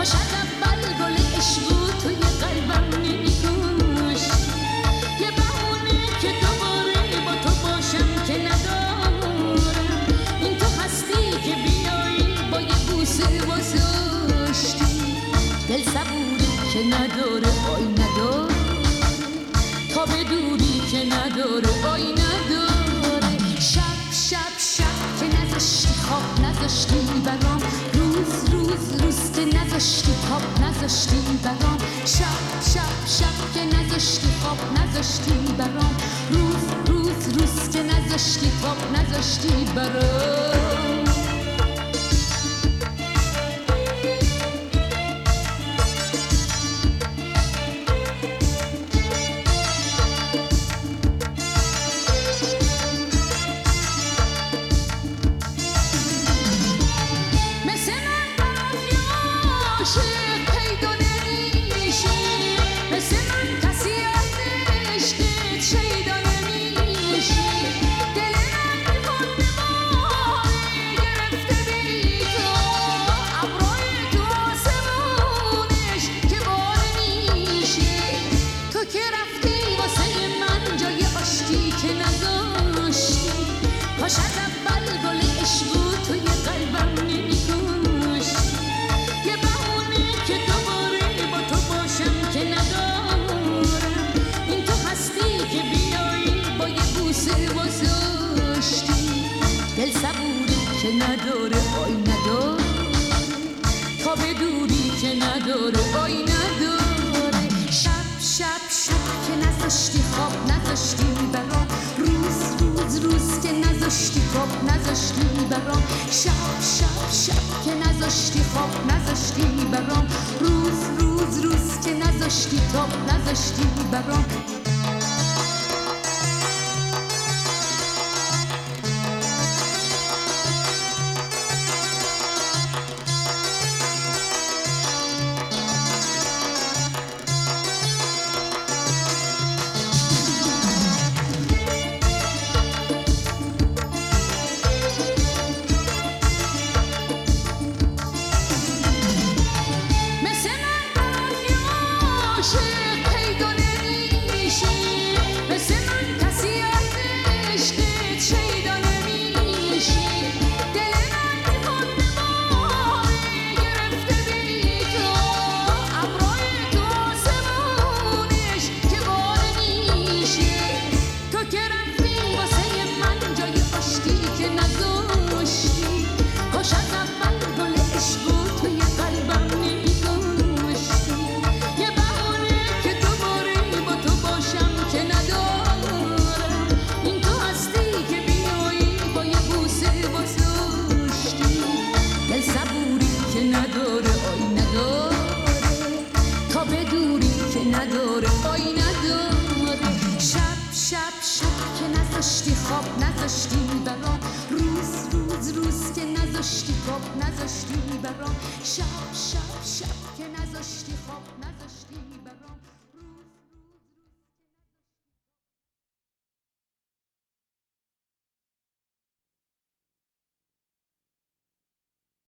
کاش از اول گل عشق توی قلبم نمی‌کاش. یه بهونه که دوباره با تو باشم که ندارم. این تو هستی که بیایی با یه بوسه واساشتی. دل صبوری که نداره آی نداره، تا به دوری که نداره آی نداره. شب شب شب که نذاشتی خواب نذاشتی برام، روز روز روز که نذاشتی خواب نذاشتی برام. شب شب شب که نذاشتی خواب نذاشتی برام، روز روز روز که نذاشتی خواب نذاشتی برام. کاش از اول گل عشق توی قلبم نمی‌کاش. یه بهونه که دوباره با تو باشم که ندارم. این تو هستی که بیایی با یه بوسه واساشتی. دل صبوری که نداره آی نداره، تا به دوری که نداره آی نداره. شب شب شب که نذاشتی خواب نذاشتی برام، روز روز روز که نذاشتی خواب نذاشتی برام. شب شب شب که نذاشتی خواب نذاشتی برام، روز روز روز که نذاشتی خواب نذاشتی برام. نداره آی نداره. شب شب شب که نذاشتی خواب نذاشتی برام، روز روز روز که نذاشتی خواب نذاشتی برام. شب شب شب که نذاشتی خواب نذاشتی